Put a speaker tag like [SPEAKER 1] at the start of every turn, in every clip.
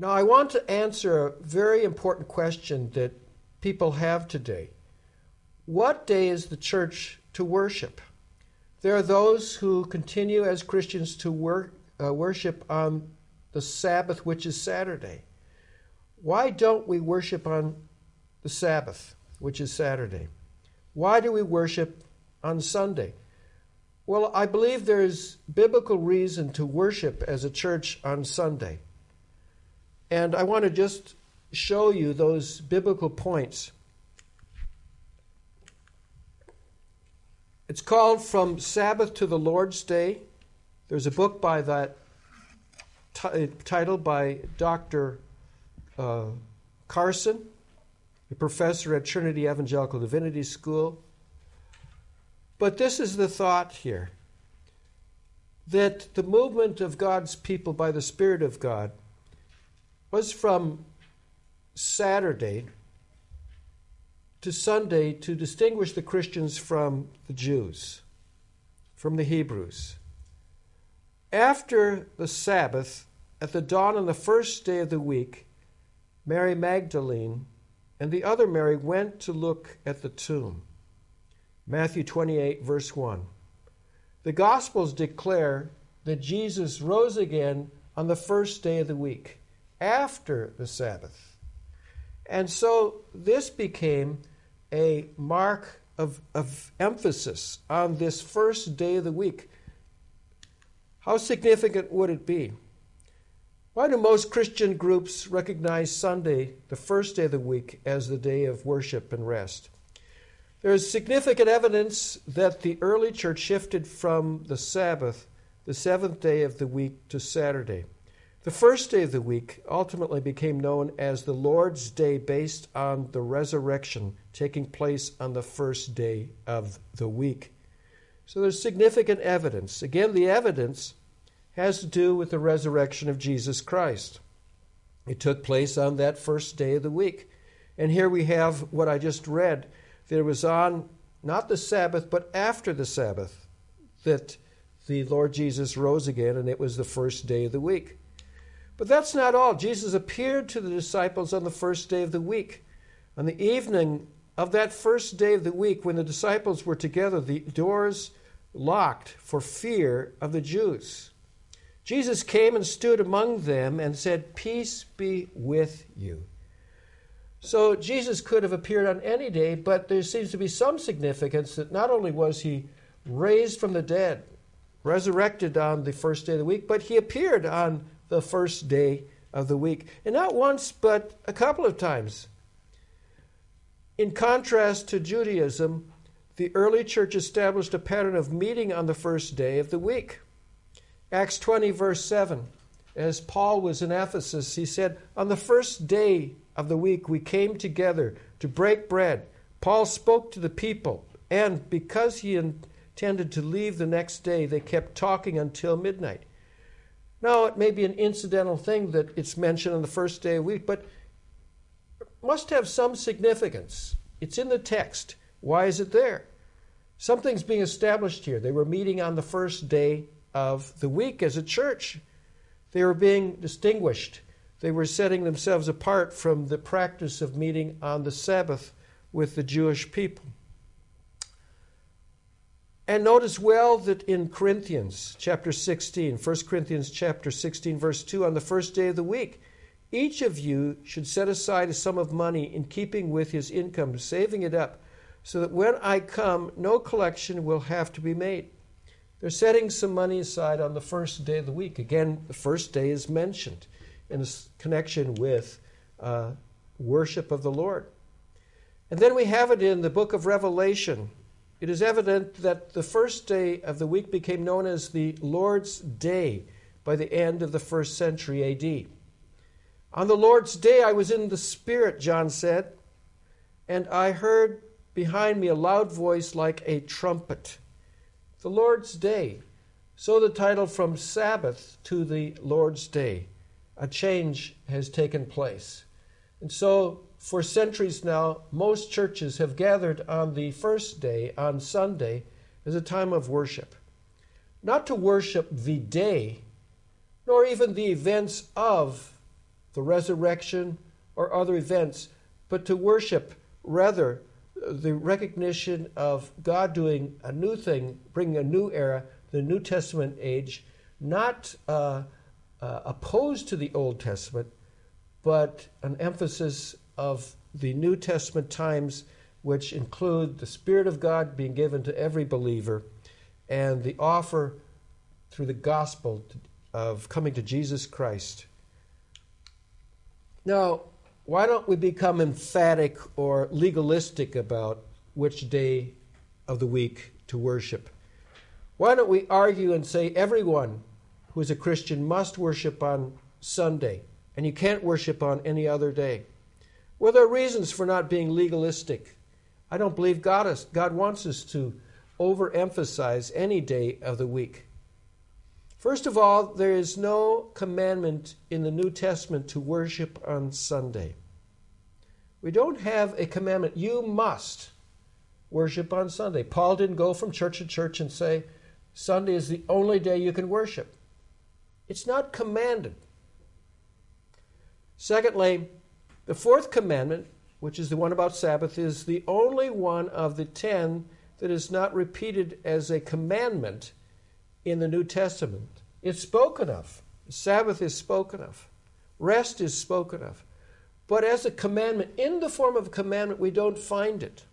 [SPEAKER 1] Now, I want to answer a very important question that people have today. What day is the church to worship? There are those who continue as Christians to worship on the Sabbath, which is Saturday. Why don't we worship on the Sabbath, which is Saturday? Why do we worship on Sunday? Well, I believe there's biblical reason to worship as a church on Sunday. And I want to just show you those biblical points. It's called From Sabbath to the Lord's Day. There's a book by that titled by Dr. Carson, a professor at Trinity Evangelical Divinity School. But this is the thought here, that the movement of God's people by the Spirit of God was from Saturday to Sunday to distinguish the Christians from the Jews, from the Hebrews. After the Sabbath, at the dawn on the first day of the week, Mary Magdalene and the other Mary went to look at the tomb. Matthew 28, verse 1. The Gospels declare that Jesus rose again on the first day of the week, after the Sabbath. And so this became a mark of emphasis on this first day of the week. How significant would it be? Why do most Christian groups recognize Sunday, the first day of the week, as the day of worship and rest? There is significant evidence that the early church shifted from the Sabbath, the seventh day of the week, to Saturday. The first day of the week ultimately became known as the Lord's Day based on the resurrection taking place on the first day of the week. So there's significant evidence. Again, the evidence has to do with the resurrection of Jesus Christ. It took place on that first day of the week. And here we have what I just read, that it was on not the Sabbath, but after the Sabbath, that the Lord Jesus rose again, and it was the first day of the week. But that's not all. Jesus appeared to the disciples on the first day of the week. On the evening of that first day of the week, when the disciples were together, the doors locked for fear of the Jews. Jesus came and stood among them and said, "Peace be with you." So Jesus could have appeared on any day, but there seems to be some significance that not only was he raised from the dead, resurrected on the first day of the week, but he appeared on the first day of the week. And not once, but a couple of times. In contrast to Judaism, the early church established a pattern of meeting on the first day of the week. Acts 20, verse 7, as Paul was in Ephesus, he said, "On the first day of the week we came together to break bread. Paul spoke to the people, and because he intended to leave the next day, they kept talking until midnight." Now, it may be an incidental thing that it's mentioned on the first day of the week, but it must have some significance. It's in the text. Why is it there? Something's being established here. They were meeting on the first day of the week as a church. They were being distinguished. They were setting themselves apart from the practice of meeting on the Sabbath with the Jewish people. And notice well that in Corinthians chapter 16, 1 Corinthians chapter 16, verse 2, on the first day of the week, each of you should set aside a sum of money in keeping with his income, saving it up, so that when I come, no collection will have to be made. They're setting some money aside on the first day of the week. Again, the first day is mentioned in connection with worship of the Lord. And then we have it in the book of Revelation. It is evident that the first day of the week became known as the Lord's Day by the end of the first century A.D. On the Lord's Day I was in the Spirit, John said, and I heard behind me a loud voice like a trumpet. The Lord's Day. So the title From Sabbath to the Lord's Day. A change has taken place. And so for centuries now, most churches have gathered on the first day, on Sunday, as a time of worship. Not to worship the day, nor even the events of the resurrection, or other events, but to worship rather the recognition of God doing a new thing, bringing a new era, the New Testament age, not opposed to the Old Testament, but an emphasis of the New Testament times, which include the Spirit of God being given to every believer and the offer through the gospel of coming to Jesus Christ. Now, why don't we become emphatic or legalistic about which day of the week to worship? Why don't we argue and say everyone who is a Christian must worship on Sunday, and you can't worship on any other day? Well, there are reasons for not being legalistic. I don't believe God wants us to overemphasize any day of the week. First of all, there is no commandment in the New Testament to worship on Sunday. We don't have a commandment, you must worship on Sunday. Paul didn't go from church to church and say, Sunday is the only day you can worship. It's not commanded. Secondly, the fourth commandment, which is the one about Sabbath, is the only one of the 10 that is not repeated as a commandment in the New Testament. It's spoken of. Sabbath is spoken of. Rest is spoken of. But as a commandment, in the form of a commandment, we don't find it.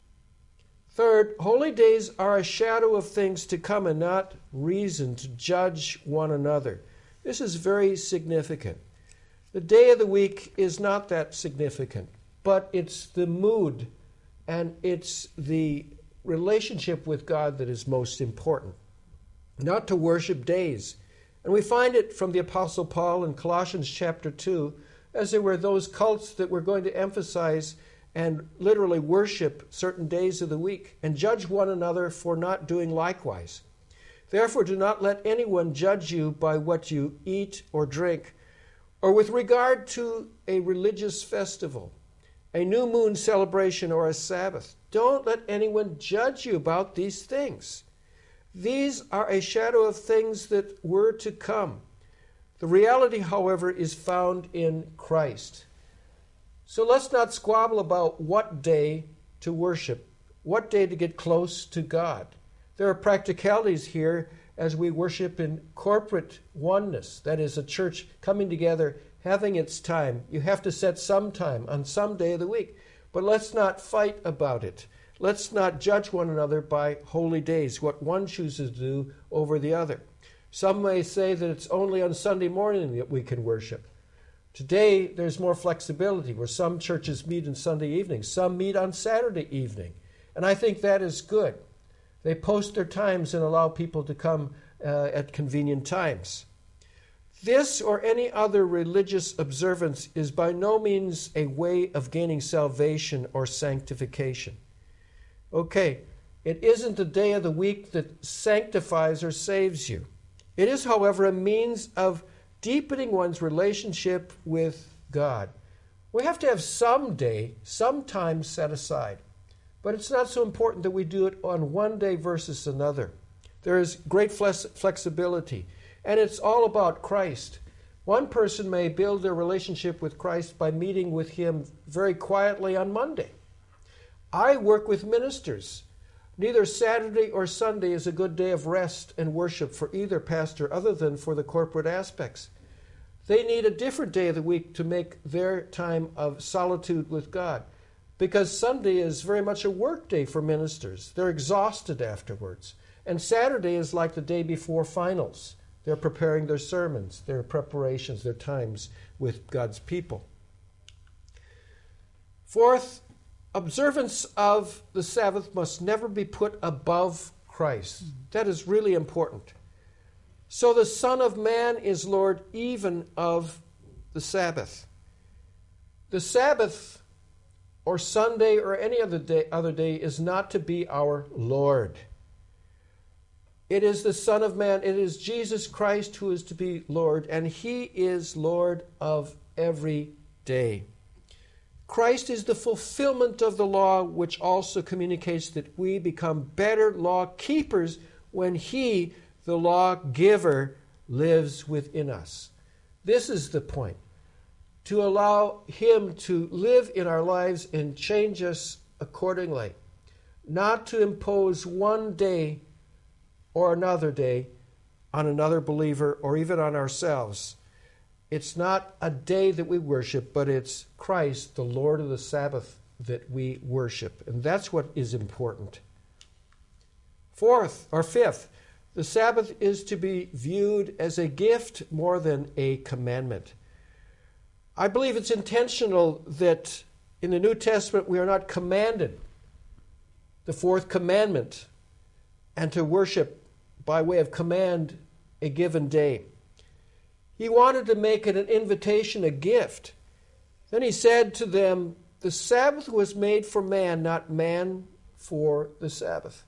[SPEAKER 1] Third, holy days are a shadow of things to come and not reason to judge one another. This is very significant. The day of the week is not that significant, but it's the mood and it's the relationship with God that is most important, not to worship days. And we find it from the Apostle Paul in Colossians chapter 2, as there were those cults that were going to emphasize and literally worship certain days of the week and judge one another for not doing likewise. Therefore, do not let anyone judge you by what you eat or drink, or with regard to a religious festival, a new moon celebration, or a Sabbath. Don't let anyone judge you about these things. These are a shadow of things that were to come. The reality, however, is found in Christ. So let's not squabble about what day to worship, what day to get close to God. There are practicalities here as we worship in corporate oneness, that is, a church coming together, having its time. You have to set some time on some day of the week. But let's not fight about it. Let's not judge one another by holy days, what one chooses to do over the other. Some may say that it's only on Sunday morning that we can worship. Today, there's more flexibility where some churches meet on Sunday evening, some meet on Saturday evening. And I think that is good. They post their times and allow people to come at convenient times. This or any other religious observance is by no means a way of gaining salvation or sanctification. Okay, it isn't the day of the week that sanctifies or saves you. It is, however, a means of deepening one's relationship with God. We have to have some day, some time set aside. But it's not so important that we do it on one day versus another. There is great flexibility, and it's all about Christ. One person may build their relationship with Christ by meeting with Him very quietly on Monday. I work with ministers. Neither Saturday or Sunday is a good day of rest and worship for either pastor other than for the corporate aspects. They need a different day of the week to make their time of solitude with God, because Sunday is very much a work day for ministers. They're exhausted afterwards. And Saturday is like the day before finals. They're preparing their sermons, their preparations, their times with God's people. Fourth, observance of the Sabbath must never be put above Christ. That is really important. So the Son of Man is Lord even of the Sabbath. The Sabbath, or Sunday, or any other day, is not to be our Lord. It is the Son of Man, it is Jesus Christ who is to be Lord, and He is Lord of every day. Christ is the fulfillment of the law, which also communicates that we become better law keepers when He, the lawgiver, lives within us. This is the point. to allow Him to live in our lives and change us accordingly, not to impose one day or another day on another believer or even on ourselves. It's not a day that we worship, but it's Christ, the Lord of the Sabbath, that we worship. And that's what is important. Fifth, the Sabbath is to be viewed as a gift more than a commandment. I believe it's intentional that in the New Testament we are not commanded the fourth commandment and to worship by way of command a given day. He wanted to make it an invitation, a gift. Then he said to them, the Sabbath was made for man, not man for the Sabbath.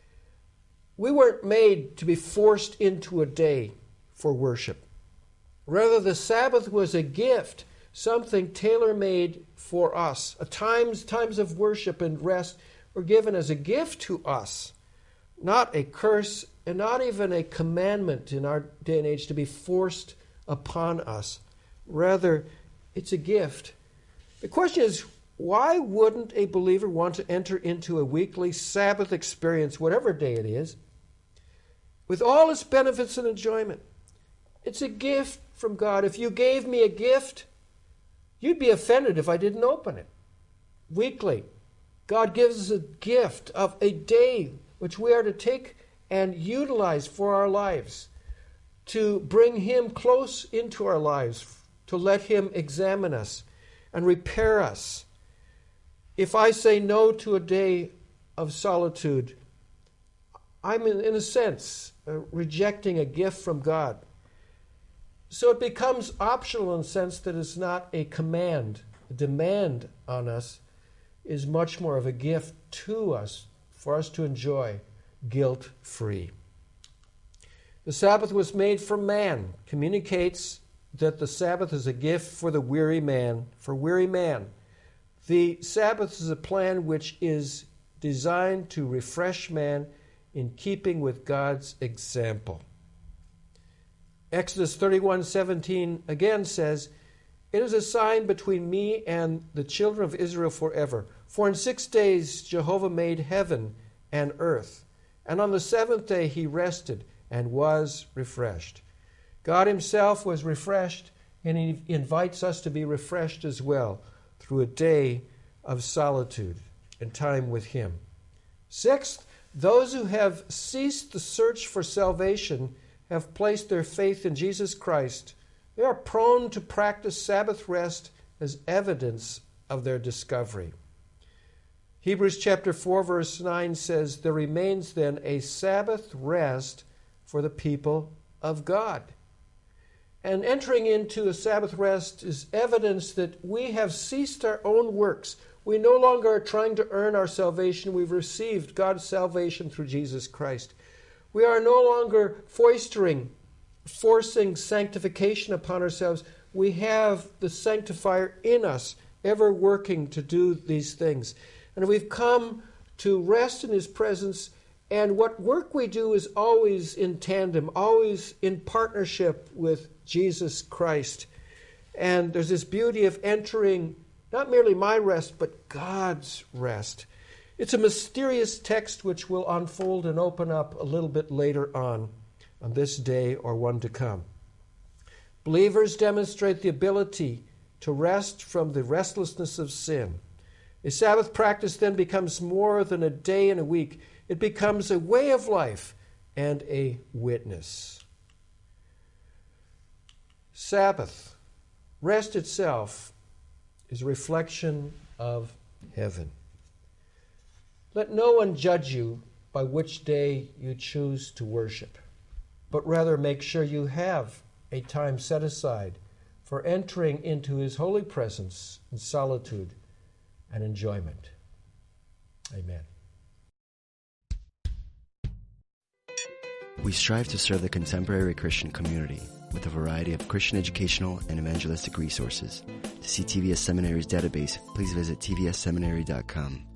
[SPEAKER 1] We weren't made to be forced into a day for worship. Rather, the Sabbath was a gift, something tailor-made for us. Times of worship and rest were given as a gift to us, not a curse and not even a commandment in our day and age to be forced upon us. Rather, it's a gift. The question is, why wouldn't a believer want to enter into a weekly Sabbath experience, whatever day it is, with all its benefits and enjoyment? It's a gift from God. If you gave me a gift, you'd be offended if I didn't open it. Weekly, God gives us a gift of a day which we are to take and utilize for our lives, to bring Him close into our lives, to let Him examine us and repair us. If I say no to a day of solitude, I'm in a sense rejecting a gift from God. So it becomes optional in the sense that it's not a command. A demand on us is much more of a gift to us for us to enjoy guilt-free. The Sabbath was made for man, communicates that the Sabbath is a gift for the weary man, for weary man. The Sabbath is a plan which is designed to refresh man in keeping with God's example. Exodus 31:17 again says, "It is a sign between me and the children of Israel forever. For in 6 days Jehovah made heaven and earth, and on the seventh day He rested and was refreshed." God Himself was refreshed, and He invites us to be refreshed as well through a day of solitude and time with Him. Sixth, those who have ceased the search for salvation have placed their faith in Jesus Christ. They are prone to practice Sabbath rest as evidence of their discovery. Hebrews chapter 4 verse 9 says, "There remains then a Sabbath rest for the people of God." And entering into a Sabbath rest is evidence that we have ceased our own works. We no longer are trying to earn our salvation. We've received God's salvation through Jesus Christ. We are no longer forcing sanctification upon ourselves. We have the sanctifier in us, ever working to do these things. And we've come to rest in His presence, and what work we do is always in tandem, always in partnership with Jesus Christ. And there's this beauty of entering not merely my rest, but God's rest. It's a mysterious text which will unfold and open up a little bit later on this day or one to come. Believers demonstrate the ability to rest from the restlessness of sin. A Sabbath practice then becomes more than a day and a week. It becomes a way of life and a witness. Sabbath, rest itself, is a reflection of heaven. Let no one judge you by which day you choose to worship, but rather make sure you have a time set aside for entering into His holy presence in solitude and enjoyment. Amen.
[SPEAKER 2] We strive to serve the contemporary Christian community with a variety of Christian educational and evangelistic resources. To see TVS Seminary's database, please visit tvsseminary.com.